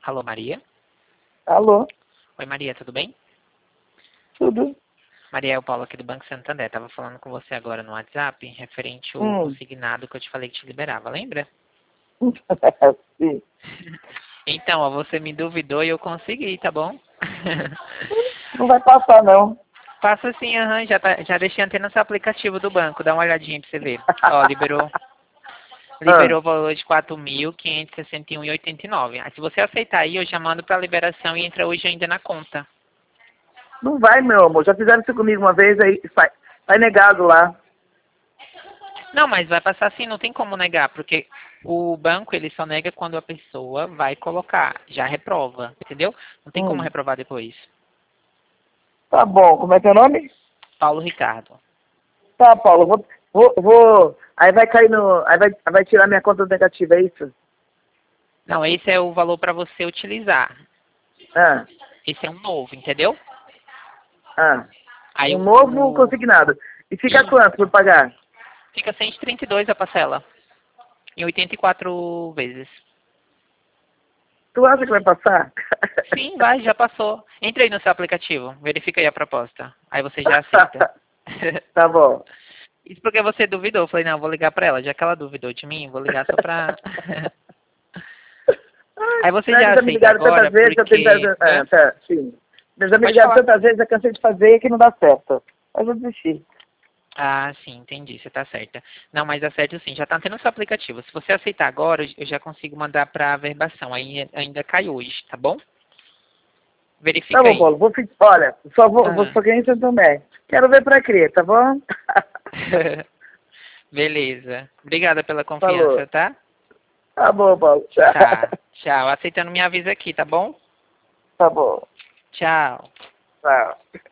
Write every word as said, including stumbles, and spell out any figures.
Alô, Maria? Alô, Oi, Maria, tudo bem? tudo? Maria, é o Paulo aqui do Banco Santander. Tava falando com você agora no WhatsApp, referente ao Hum. consignado que eu te falei que te liberava, lembra? Sim. Então, ó, você me duvidou e eu consegui, tá bom? Não vai passar, não. Passa sim, aham, já, tá, já deixei até no seu aplicativo do banco, dá uma olhadinha pra você ver. Ó, liberou, Ah, liberou o valor de quatro mil quinhentos e sessenta e um reais e oitenta e nove centavos. Ah, se você aceitar aí, eu já mando pra liberação e entra hoje ainda na conta. não vai, meu amor. Já fizeram isso comigo uma vez, aí sai, sai negado lá. Não, mas vai passar sim, não tem como negar, porque o banco ele só nega quando a pessoa vai colocar, já reprova, entendeu? Não tem como Hum. reprovar depois. Tá bom, como é teu nome? Paulo Ricardo. Tá, Paulo, vou, vou, vou. Aí vai cair no. Aí vai, vai tirar minha conta negativa, é isso? Não, esse é o valor para você utilizar. Ah, Esse é um novo, entendeu? ah. Aí Um o, novo o consignado. E fica quanto por isso, pagar? fica cento e trinta e dois a parcela, em oitenta e quatro vezes. Tu acha que vai passar? Sim, vai, já passou. Entra aí no seu aplicativo, verifica aí a proposta. Aí você já aceita. Tá bom. Isso porque você duvidou. Eu falei, não, vou ligar pra ela. Já que ela duvidou de mim, vou ligar só pra... Ai, Aí você será já que já me aceita ligaram tantas agora, vezes, eu porque... tentando. Ah, Hã? tá, sim. Já me Pode ligaram falar. tantas vezes, eu cansei de fazer que não dá certo. Mas eu desisti. Ah, sim, entendi. Você tá certa. Não, mas dá certo sim. Já tá tendo seu aplicativo. Se você aceitar agora, eu já consigo mandar pra verbação. Aí ainda cai hoje, tá bom? Tá Verifica bom, aí. Paulo. Vou, fi- olha, só vou, vou Ah. ficar em Santo Tomé. Quero ver pra crer, tá bom? Beleza. Obrigada pela Falou. confiança, tá? Tá bom, Paulo. Tchau. Tá. Tchau. Aceitando, me avisa aqui, tá bom? Tá bom. Tchau. Tchau.